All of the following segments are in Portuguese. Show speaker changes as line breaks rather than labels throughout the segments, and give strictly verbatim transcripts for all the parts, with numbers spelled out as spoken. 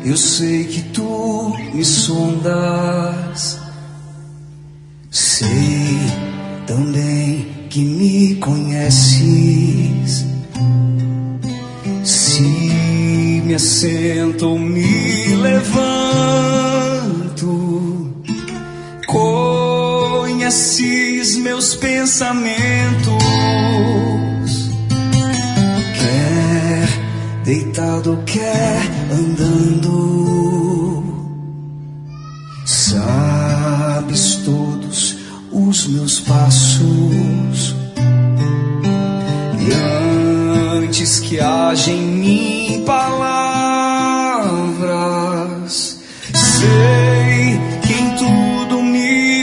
eu sei que tu me sondas. Sei também que me conheces. Se me assento ou me levanto, conheces meus pensamentos. Quer deitado, quer andando, sabes todos os meus passos. E antes que haja em mim palavras, sei que em tudo me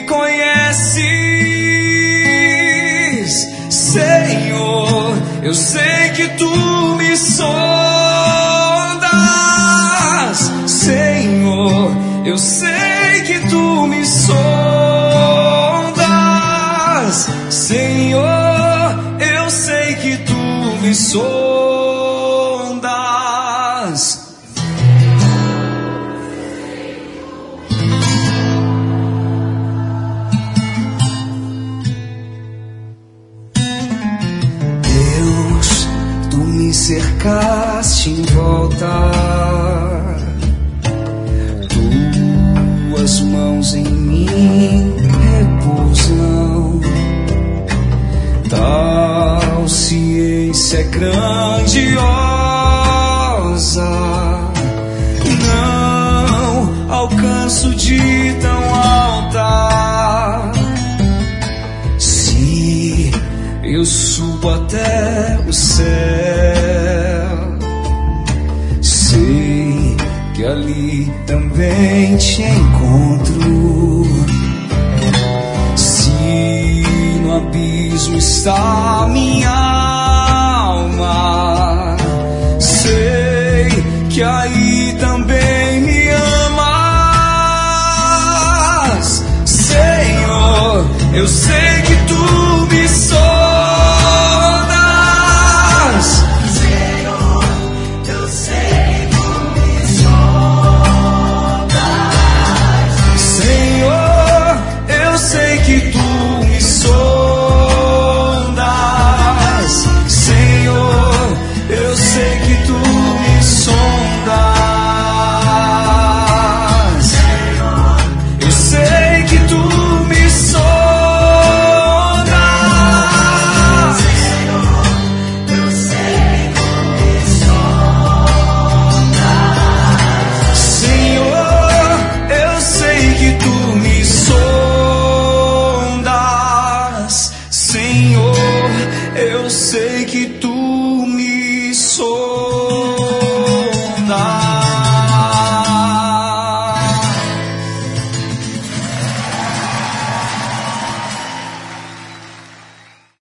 conheces. Senhor, eu sei que tu me sondas. Senhor, eu sei que tu me sondas. Senhor, eu sei que tu me sondas. Deus, tu me cercaste em volta, tuas mãos em mim repousam. Tal ciência é grandiosa, não alcanço de tão alta. Se eu subo até o céu, sei que ali também te encontro. No abismo está minha alma, sei que aí também me amas. Senhor, eu sei